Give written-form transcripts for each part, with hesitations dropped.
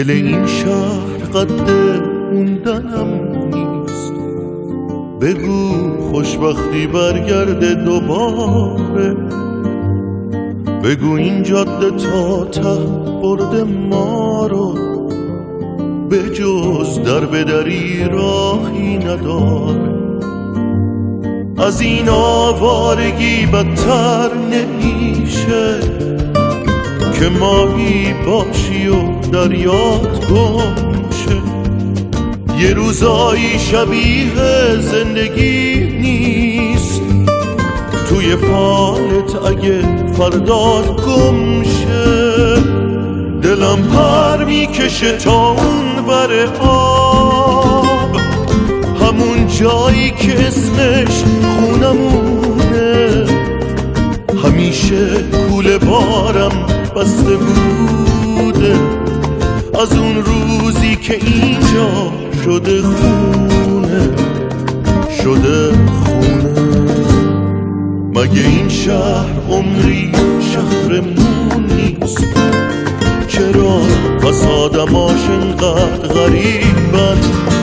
دل این شهر قد موندنم نیست. بگو خوشبختی برگرده دوباره. بگو این جاده تا ته برده ما رو، به جز در بدری راهی نداره. از این آوارگی بدتر نمیشه که ماهی باشی و دریات گم شه. یه روزایی شبیه زندگی نیست توی فالت اگه فردات گم شه. دلم پر میکشه تا اون بر آب، همون جایی که اسمش خونمونه. همیشه کوله بارم بسته بوده از اون روزی که اینجا شده خونه، شده خونه. مگه این شهر عمری شهرمون نیست؟ چرا پس آدماش انقدر غریبن؟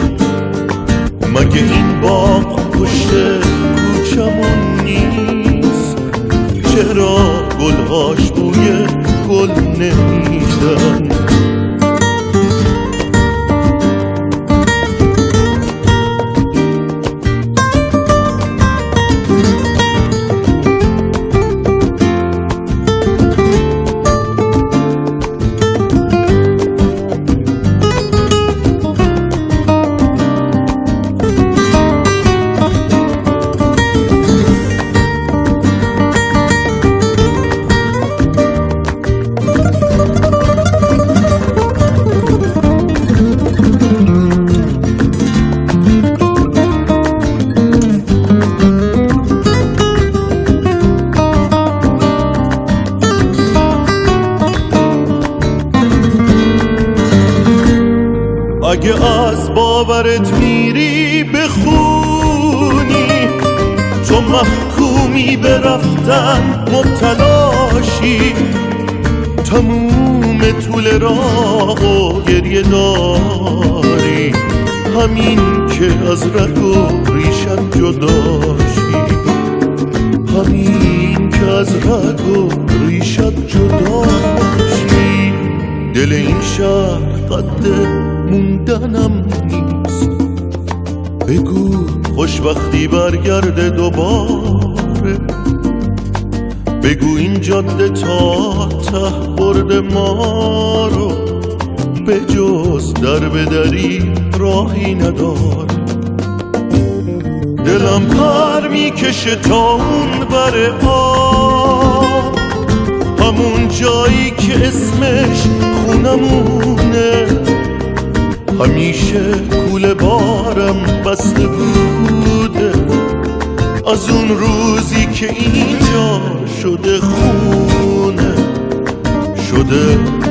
مگه این باغ پشت کوچمون نیست؟ چرا گلهاش بوی گل نمیدن؟ اگه از باورت میری بخونی تو محکومی به رفتن مبتلاشی. تموم طول راه و گریه داری، همین که از رگ و ریشت جداشی. همین که از رگ و ریشت جداشی. دل این شهر قد موندنم نیست. بگو خوشبختی برگرده دوباره. بگو این جاده تا ته برده ما رو، به جز در بدری راهی نداره. دلم پر میکشه تا اون بر آب، همون جایی که اسمش خونمونه. همیشه کوله بارم بسته بوده از اون روزی که اینجا شده خونه، شده